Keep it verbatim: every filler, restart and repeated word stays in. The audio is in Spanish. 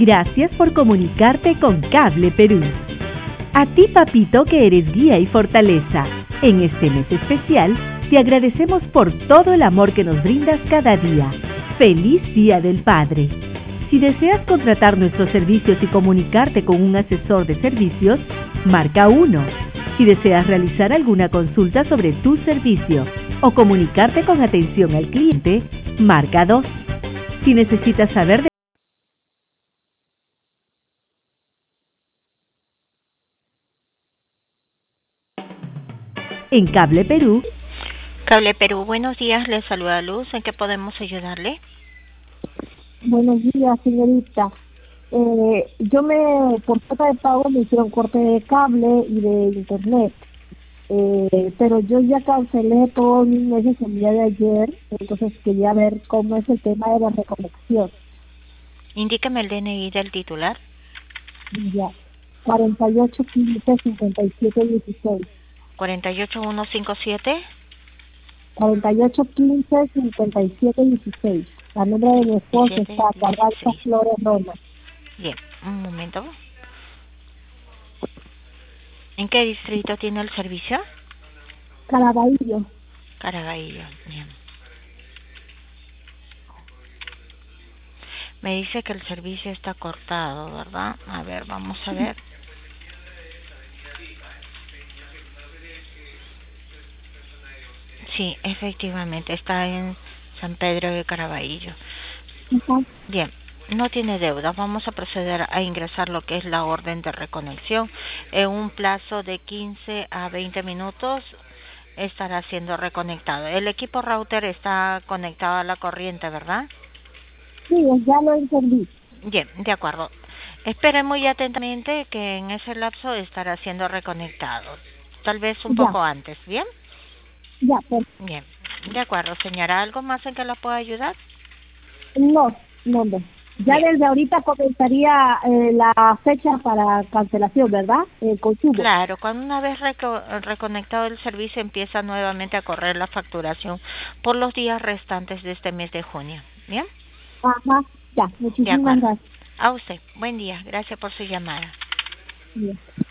Gracias por comunicarte con Cable Perú. A ti, papito, que eres guía y fortaleza. En este mes especial, te agradecemos por todo el amor que nos brindas cada día. ¡Feliz Día del Padre! Si deseas contratar nuestros servicios y comunicarte con un asesor de servicios, marca uno. Si deseas realizar alguna consulta sobre tu servicio o comunicarte con atención al cliente, marca dos. Si necesitas saber de En Cable Perú. Cable Perú, buenos días, les saluda Luz. ¿En qué podemos ayudarle? Buenos días, señorita. Eh, yo me, por falta de pago, me hicieron corte de cable y de internet. Eh, pero yo ya cancelé todos mis meses el día de ayer, entonces quería ver cómo es el tema de la reconexión. Indíqueme el D N I del titular. Ya, cuarenta y ocho quince cincuenta y siete dieciséis. cuarenta y ocho mil ciento cincuenta y siete. cuarenta y ocho quince cincuenta y siete dieciséis. La nombre de mi esposo está Carranza Flores Roma. Bien, un momento. ¿En qué distrito tiene el servicio? Caraballo. Caraballo, bien. Me dice que el servicio está cortado, ¿verdad? A ver, vamos a ver. Sí, efectivamente, está en San Pedro de Caraballo. Uh-huh. Bien, no tiene deuda. Vamos a proceder a ingresar lo que es la orden de reconexión. En un plazo de quince a veinte minutos estará siendo reconectado. El equipo router está conectado a la corriente, ¿verdad? Sí, ya lo entendí. Bien, de acuerdo. Espere muy atentamente que en ese lapso estará siendo reconectado. Tal vez un ya. poco antes, ¿bien? Ya, pues. Bien, de acuerdo, señora. ¿Algo más en que la pueda ayudar? No, no, no. Ya Bien. desde ahorita comenzaría eh, la fecha para cancelación, ¿verdad? El consumo. Claro, cuando una vez reco reconectado el servicio empieza nuevamente a correr la facturación por los días restantes de este mes de junio. ¿Bien? Ajá, ya. Muchísimas gracias. A usted. Buen día. Gracias por su llamada. Bien.